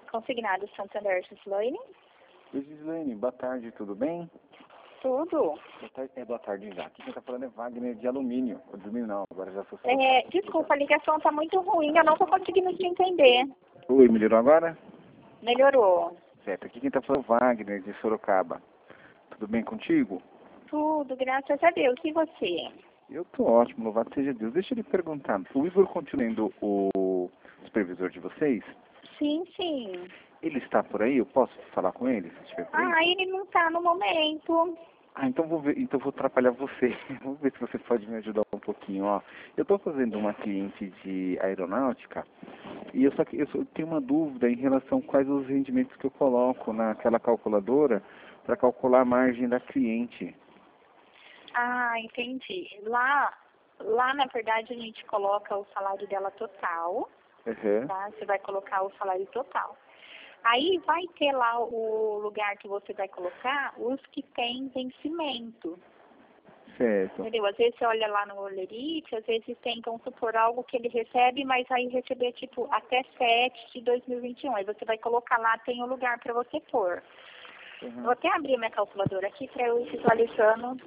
Consignado Santander, Gislaine. Oi, Gislaine, boa tarde, tudo bem? Tudo. Boa tarde já. Aqui quem está falando é Wagner de alumínio. O de alumínio não, agora já sou... Desculpa, a ligação está muito ruim, eu não estou conseguindo te entender. Oi, melhorou agora? Melhorou. Certo, aqui quem está falando é Wagner de Sorocaba. Tudo bem contigo? Tudo, graças a Deus. E você? Eu tô ótimo, louvado seja Deus. Deixa eu lhe perguntar, o Igor continua sendo o supervisor de vocês? Sim, sim. Ele está por aí? Eu posso falar com ele, se estiver por aí? Ele não está no momento. Então vou ver, então vou atrapalhar você. Vamos ver se você pode me ajudar um pouquinho, ó. Eu estou fazendo uma cliente de aeronáutica e eu tenho uma dúvida em relação a quais os rendimentos que eu coloco naquela calculadora para calcular a margem da cliente. Entendi. Lá, na verdade, a gente coloca o salário dela total, Uhum. tá? Você vai colocar o salário total. Aí vai ter lá o lugar que você vai colocar os que tem vencimento. Certo. Entendeu? Às vezes você olha lá no Olerite, às vezes tem, vamos supor, algo que ele recebe, mas aí receber, tipo, até 7 de 2021. Aí você vai colocar lá, tem o lugar para você pôr. Uhum. Vou até abrir minha calculadora aqui para eu ir visualizando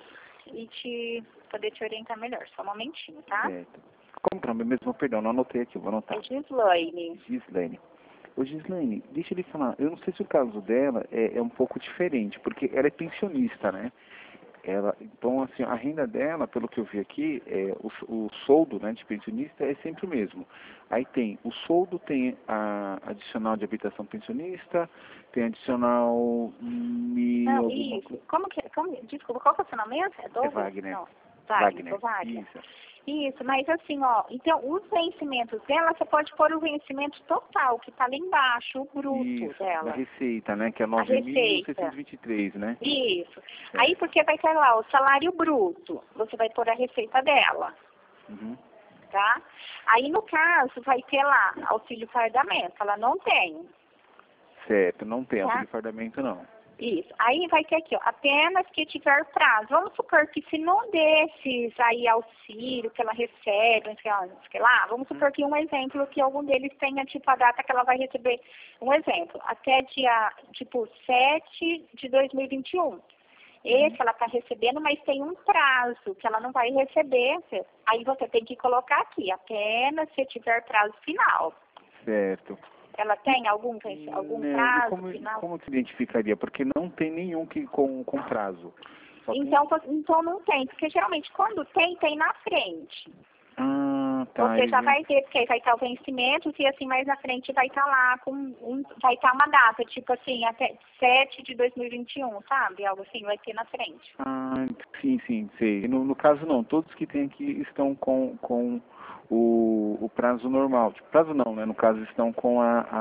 e poder te orientar melhor. Só um momentinho, tá? Certo. Como que é o mesmo? Perdão, não anotei aqui, vou anotar. É Gislaine. Gislaine. Ô Gislaine, deixa ele falar, eu não sei se o caso dela é um pouco diferente, porque ela é pensionista, né? Então, assim, a renda dela, pelo que eu vi aqui, o soldo, né, de pensionista é sempre o mesmo. Aí tem, o soldo tem a adicional de habitação pensionista, tem adicional Não, isso. Desculpa, qual que é o seu nome mesmo? É Douglas? Wagner. Não, Wagner. Wagner. Isso. Isso, mas assim, ó, então os vencimentos dela, você pode pôr o vencimento total, que tá lá embaixo, o bruto Isso, dela. da receita, né, que é A receita. 9.623, né? Isso. É. Aí porque vai ter lá o salário bruto, você vai pôr a receita dela, Uhum. tá? Aí no caso vai ter lá auxílio fardamento, ela não tem. Certo, não tem Tá. auxílio fardamento não. Isso. Aí vai ter aqui, ó, apenas que tiver prazo. Vamos supor que se não desses aí auxílio que ela recebe, não sei lá, vamos supor que um exemplo, que algum deles tenha tipo a data que ela vai receber, um exemplo, até dia, tipo, 7 de 2021. Esse ela está recebendo, mas tem um prazo que ela não vai receber. Aí você tem que colocar aqui, apenas se tiver prazo final. Certo. Ela tem algum prazo final? Como que identificaria? Porque não tem nenhum com prazo. Só Então não tem, porque geralmente quando tem na frente. Tá. Você já vai ter, porque aí vai estar o vencimento e assim mais na frente vai estar lá vai estar uma data, tipo assim, até 7 de 2021, sabe? Algo assim vai ter na frente. Sim, sei. No caso não, todos que tem aqui estão com o prazo normal. Tipo, prazo não, né? No caso estão com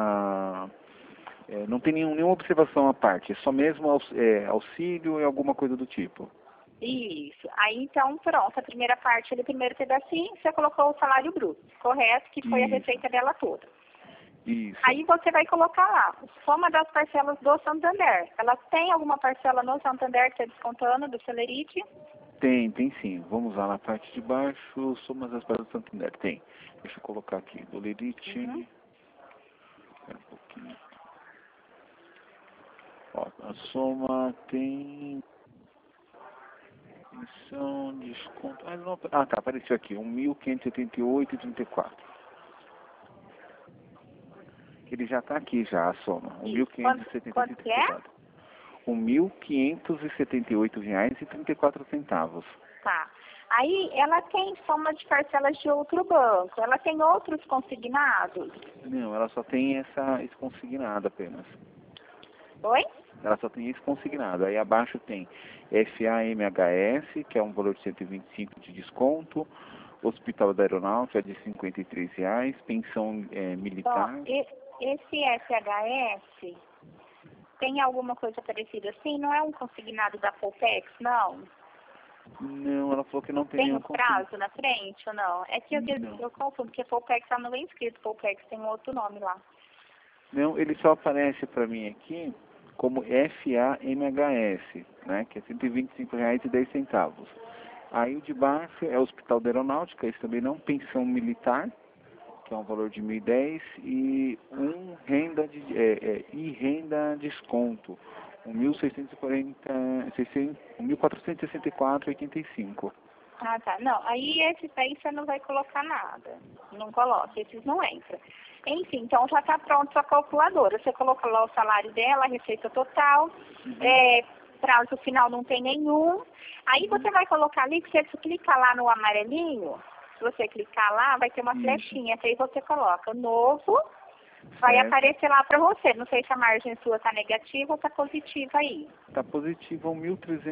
não tem nenhuma observação à parte, é só mesmo auxílio e alguma coisa do tipo. Isso. Aí então, pronto, a primeira parte do primeiro pedacinho, você colocou o salário bruto, correto? Que foi a receita dela toda. Isso. Aí você vai colocar lá, soma das parcelas do Santander. Ela tem alguma parcela no Santander que está descontando do Celerite? Tem sim. Vamos lá na parte de baixo, somas das parcelas do Santander. Tem. Deixa eu colocar aqui, do Lerite. Espera um pouquinho. Ó, a soma tem... Comissão, desconto... tá, apareceu aqui, 1.588,34. Ele já está aqui já, a soma, Quanto que é? R$ 1.578,34. Tá. Aí ela tem soma de parcelas de outro banco. Ela tem outros consignados? Não, ela só tem esse consignado apenas. Oi? Ela só tem esse consignado. Aí abaixo tem FAMHS, que é um valor de 125 de desconto, Hospital da Aeronáutica de R$ 53, pensão militar. Bom, esse FHS tem alguma coisa parecida assim? Não é um consignado da Folpex, não? Não, ela falou que não tem Tem nenhum um prazo na frente ou não? É que eu confundo, porque Folpex lá não é escrito Folpex, tem um outro nome lá. Não, ele só aparece para mim aqui como FAMHS, né, que é R$ 125,10. Aí o de baixo é o Hospital da Aeronáutica, esse também não, pensão militar, que é um valor de 1.010, e renda de e renda desconto, 1.464,85. Ah, tá. Não, aí esse daí você não vai colocar nada. Não coloca, esses não entram. Enfim, então já está pronto a calculadora. Você coloca lá o salário dela, a receita total, prazo final não tem nenhum. Aí você vai colocar ali, que você clica lá no amarelinho, se você clicar lá, vai ter uma flechinha, que aí você coloca novo, vai aparecer lá para você. Não sei se a margem sua está negativa ou está positiva aí. Está positiva R$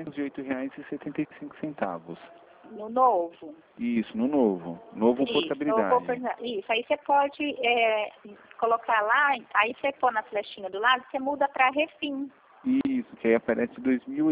1.308,75. No novo. Isso, no novo. Novo portabilidade. Isso, aí você pode colocar lá, aí você põe na flechinha do lado, você muda para refim. Isso, que aí aparece R$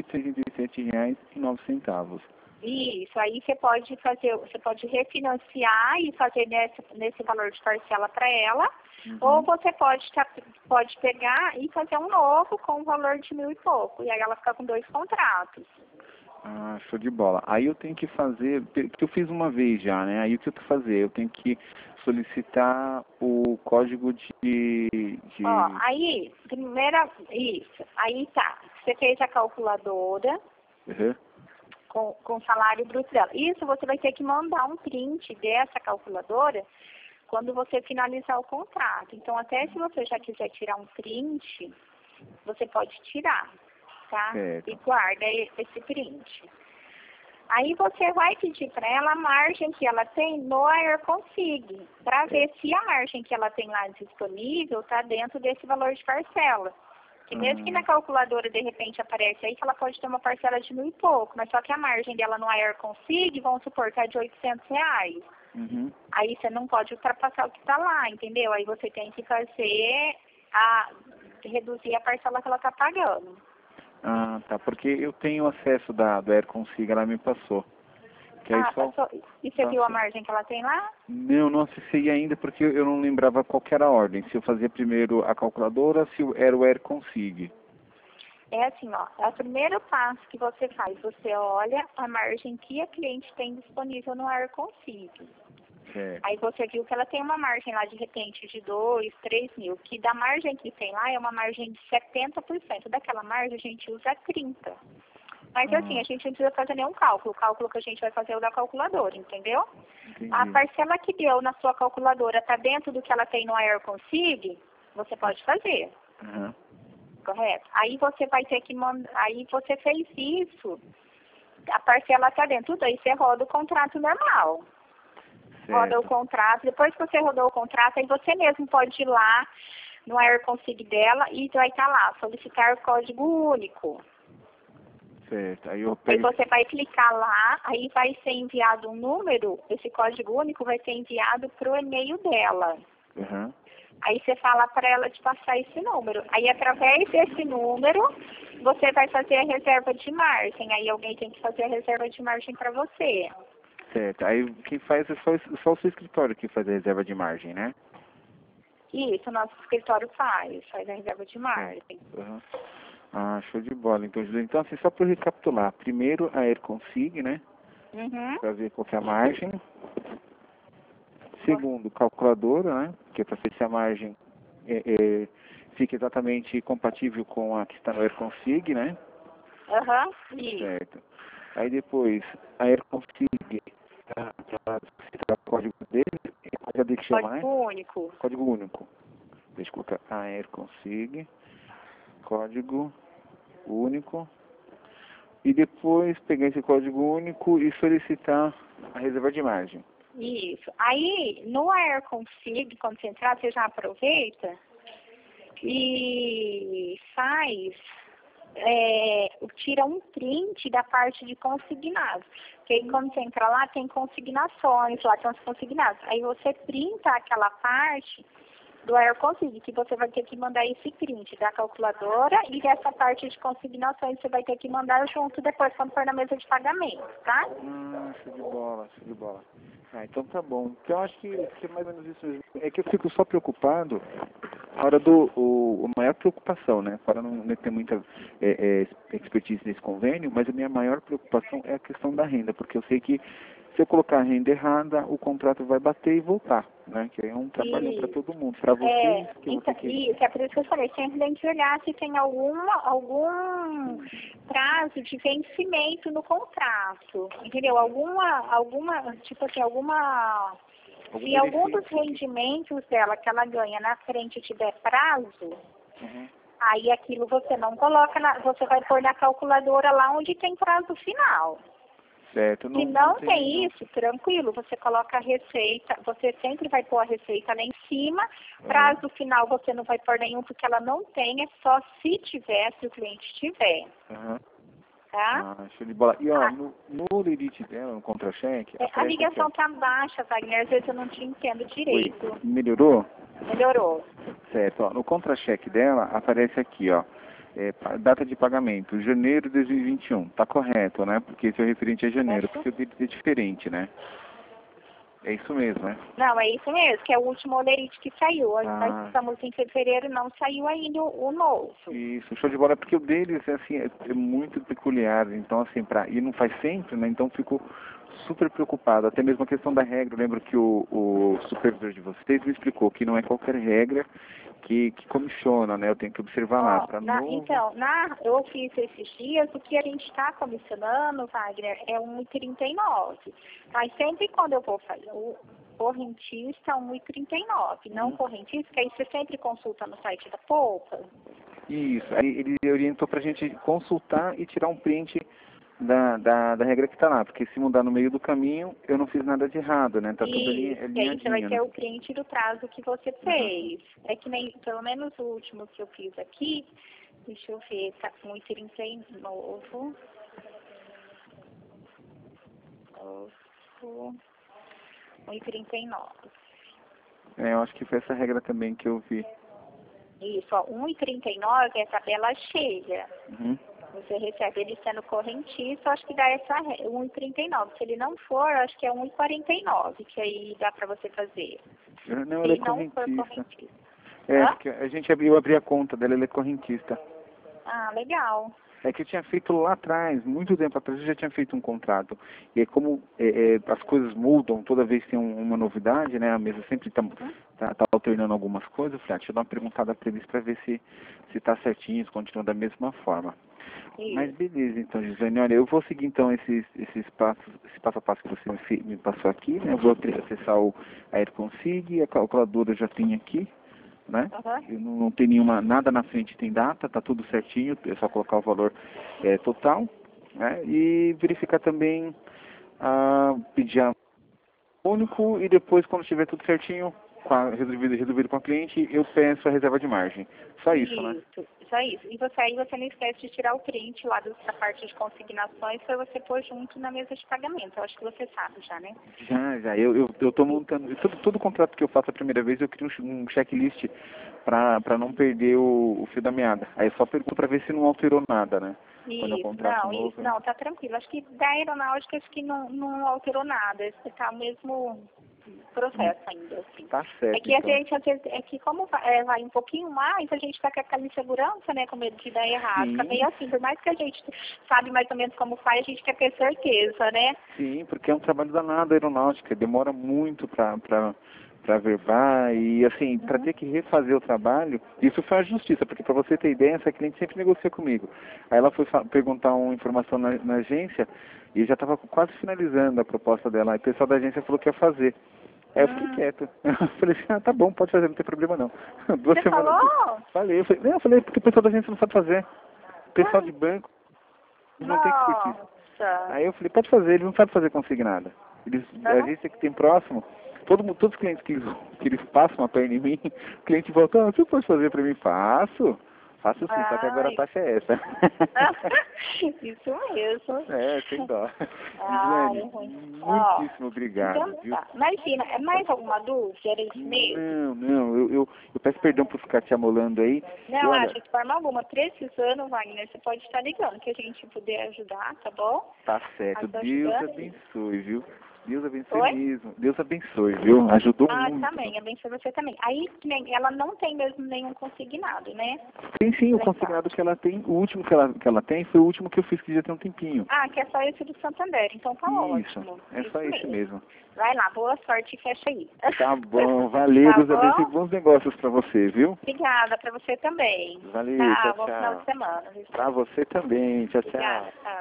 2.887,09. Isso, aí você pode refinanciar e fazer nesse valor de parcela para ela, ou você pode pegar e fazer um novo com um valor de 1.000 e pouco, e aí ela fica com 2 contratos. Ah, show de bola. Aí eu tenho que fazer, porque eu fiz uma vez já, né? Aí o que eu tenho que fazer? Eu tenho que solicitar o código de... Ó, aí, isso, aí tá, você fez a calculadora com o salário bruto dela. Isso você vai ter que mandar um print dessa calculadora quando você finalizar o contrato. Então, até se você já quiser tirar um print, você pode tirar, tá? Certo. E guarda esse print. Aí você vai pedir para ela a margem que ela tem no AirConsig, para ver se a margem que ela tem lá disponível está dentro desse valor de parcela. Que mesmo que na calculadora, de repente, aparece aí que ela pode ter uma parcela de 1.000 e pouco, mas só que a margem dela no AirConsig, vamos supor, está de R$800. Aí você não pode ultrapassar o que está lá, entendeu? Aí você tem que reduzir a parcela que ela está pagando. Ah, tá. Porque eu tenho acesso do AirConsig, ela me passou. Que aí passou. E você viu a margem que ela tem lá? Não acessei ainda porque eu não lembrava qual que era a ordem. Se eu fazia primeiro a calculadora, se era o AirConsig. É assim, ó, é o primeiro passo que você faz. Você olha a margem que a cliente tem disponível no AirConsig. Aí você viu que ela tem uma margem lá, de repente, de 2, 3 mil, que da margem que tem lá é uma margem de 70%. Daquela margem a gente usa 30%. Mas assim, a gente não precisa fazer nenhum cálculo. O cálculo que a gente vai fazer é o da calculadora, entendeu? Entendi. A parcela que deu na sua calculadora está dentro do que ela tem no AirConsig, você pode fazer. Correto? Aí você vai ter que mandar, aí você fez isso, a parcela está dentro, daí você roda o contrato normal. Roda o contrato, depois que você rodou o contrato, aí você mesmo pode ir lá no AirConsig dela e vai estar lá, solicitar o código único. Certo. Aí você vai clicar lá, aí vai ser enviado um número, esse código único vai ser enviado para o e-mail dela. Aí você fala para ela de passar esse número. Aí através desse número, você vai fazer a reserva de margem. Aí alguém tem que fazer a reserva de margem para você. Certo. Aí quem faz é só o seu escritório que faz a reserva de margem, né? Isso, o nosso escritório faz a reserva de margem. Ah, show de bola. Então assim, só para recapitular. Primeiro a AirConsig, né? Para ver qual que é a margem. Segundo, calculadora, né? Que é para ver se a margem fica exatamente compatível com a que está no AirConsig, né? Isso. Certo. Aí depois, a AirConsig, o código dele, Código único. Código único. Deixa eu colocar a AirConsig, código único. E depois pegar esse código único e solicitar a reserva de margem. Isso. Aí, no AirConsig, quando você entrar, você já aproveita e tira um print da parte de consignados. Porque aí, quando você entra lá, tem consignações, lá tem os consignados. Aí você printa aquela parte do AirConsig, que você vai ter que mandar esse print da calculadora e dessa parte de consignações você vai ter que mandar junto depois, quando for na mesa de pagamento, tá? Show de bola, show de bola. Então tá bom. Então eu acho que é mais ou menos isso mesmo. É que eu fico só preocupado na hora a maior preocupação, né? Para não ter muita expertise nesse convênio, mas a minha maior preocupação é a questão da renda, porque eu sei que Se eu colocar a renda errada, o contrato vai bater e voltar, né? Que é um trabalho para todo mundo, para vocês, que então, você isso, é por isso que eu falei, sempre tem que olhar se tem algum prazo de vencimento no contrato, entendeu? Tipo assim, se algum dos rendimentos dela que ela ganha na frente tiver prazo, aí aquilo você não coloca, você vai pôr na calculadora lá onde tem prazo final. Certo, Se não tem isso, tranquilo, você coloca a receita, você sempre vai pôr a receita lá em cima, prazo final você não vai pôr nenhum, porque ela não tem, é só se tiver, se o cliente tiver. Tá? Show de bola. E ó, no limite dela, no contra-cheque... A ligação tá baixa, Wagner, às vezes eu não te entendo direito. Oi, melhorou? Melhorou. Certo, ó, no contra-cheque dela aparece aqui, ó, data de pagamento, janeiro de 2021, tá correto, né? Porque esse é o referente a janeiro, porque o dele é diferente, né? É isso mesmo, né? Não, é isso mesmo, que é o último olerite que saiu. Nós estamos em fevereiro, não saiu ainda o novo. Isso, show de bola, porque o deles assim, é muito peculiar, então assim, e não faz sempre, né? Então fico super preocupado, até mesmo a questão da regra, eu lembro que o supervisor de vocês me explicou que não é qualquer regra que comissiona, né? Eu tenho que observar lá. Então, eu fiz esses dias, o que a gente está comissionando, Wagner, é 1,39. Mas sempre quando eu vou fazer o correntista, 1,39. Não correntista, que aí você sempre consulta no site da Poupa. Isso, aí ele orientou pra gente consultar e tirar um print da regra que está lá, porque se mudar no meio do caminho, eu não fiz nada de errado, né? Tá tudo ali e aí você vai ter o print do prazo que você fez. É que nem, pelo menos o último que eu fiz aqui, deixa eu ver, tá com 1,39. Novo. 1,39. Eu acho que foi essa regra também que eu vi. Isso, ó, 1,39 é tabela cheia. Você recebe ele sendo correntista, acho que dá essa 1,39. Se ele não for, acho que é 1,49, que aí dá para você fazer. Não, ele é correntista. Porque eu abri a conta dela, ele é correntista. Ah, legal. É que eu tinha feito lá atrás, muito tempo atrás, eu já tinha feito um contrato. E aí, como as coisas mudam, toda vez tem uma novidade, né? A mesa sempre tá alternando algumas coisas. Eu falei, deixa eu dar uma perguntada para eles para ver se tá certinho, se continua da mesma forma. Mas beleza, então, Gisane, olha, eu vou seguir então esse passo a passo que você me passou aqui, né? Eu vou acessar a AirConsig, a calculadora eu já tenho aqui, né? Eu não tem nada na frente tem data, tá tudo certinho, é só colocar o valor total, né? E verificar também, pedir a único e depois quando estiver tudo certinho, resolvido com a cliente, eu peço a reserva de margem. Só isso, né? Só isso. E aí você não esquece de tirar o print lá da parte de consignações para você pôr junto na mesa de pagamento. Eu acho que você sabe já, né? Já. Eu tô montando. Todo contrato que eu faço a primeira vez, eu crio um checklist para não perder o fio da meada. Aí eu só pergunto para ver se não alterou nada, né? Não, tá tranquilo. Acho que da aeronáutica, acho que não alterou nada. Esse tá o mesmo processo ainda, assim. Tá certo. É que a gente, às vezes, como vai um pouquinho mais, a gente tá com aquela insegurança, né, com medo de dar errado. Fica meio assim, por mais que a gente sabe mais ou menos como faz, a gente quer ter certeza, né? Sim, porque é um trabalho danado a aeronáutica, demora muito para verbar e assim, para ter que refazer o trabalho, isso foi a justiça, porque para você ter ideia, essa cliente sempre negocia comigo. Aí ela foi perguntar uma informação na agência e já estava quase finalizando a proposta dela, aí o pessoal da agência falou que ia fazer. Aí eu fiquei quieto. Eu falei assim, tá bom, pode fazer, não tem problema não. Você falou? Falei, eu falei, porque o pessoal da agência não sabe fazer. O pessoal de banco não tem expertise. Aí eu falei, pode fazer, ele não sabe fazer consignada. A agência que tem próximo, todos os clientes que eles passam a perna em mim, o cliente volta, você pode fazer pra mim? Faço sim, só que agora a taxa é essa. Isso mesmo. Sem dó. Gislene, muitíssimo obrigado. Então, tá. Imagina, é mais alguma dúvida? Era isso mesmo? Não, eu peço perdão por ficar te amolando aí. Não, acho de forma alguma. Precisando, Wagner, você pode estar ligando, que a gente puder ajudar, tá bom? Tá certo. Deus abençoe, viu? Deus abençoe Oi? mesmo. Deus abençoe, viu? Ajudou Ah, muito. também, abençoe você também. Aí, ela não tem mesmo nenhum consignado, né? Tem sim, o Legal. consignado que ela tem, o último que ela tem foi o último que eu fiz que já tem um tempinho. Ah, que é só esse do Santander, então tá Isso, ótimo. é só esse mesmo. Vai lá, boa sorte e fecha aí. Tá bom, valeu, Tá Deus abençoe, bom? bons negócios pra você, viu? Obrigada, pra você também. Valeu, Tá, tchau, bom final tchau. de semana. Pra você também, tchau, tchau. Obrigada, tchau.